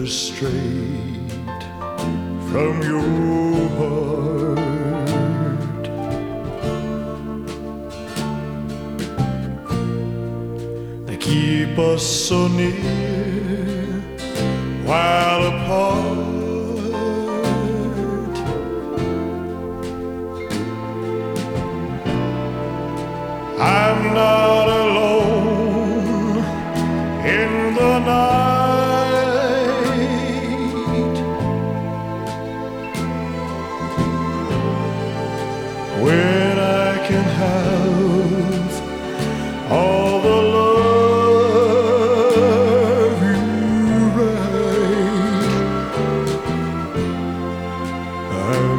letter straight from your heart. They keep us so near while apart. I'm not alone in the night when I can have all the love you write. I'm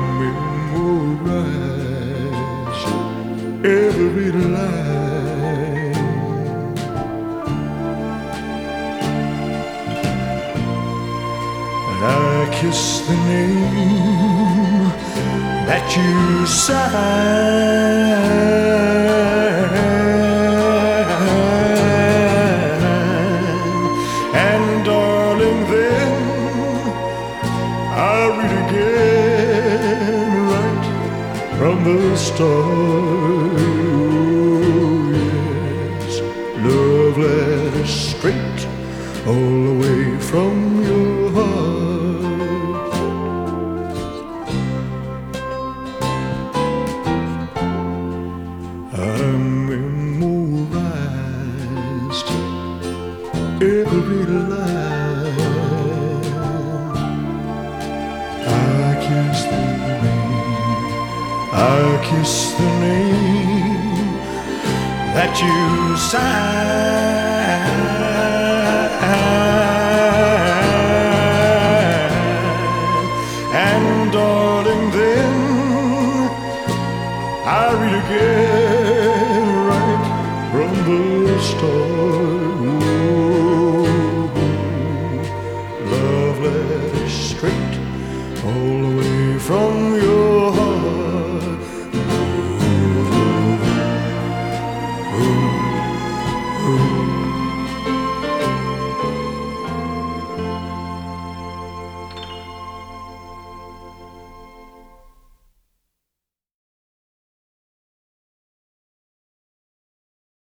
memorized every line. And I kiss the name that you sign. And darling, then I read again right from the start. Love letters straight all the way from your heart. I'm memorized every line. I kiss the name that you sign. And darling, then I read again right from the start. Love letters straight all the way from your heart. Ooh, ooh, ooh.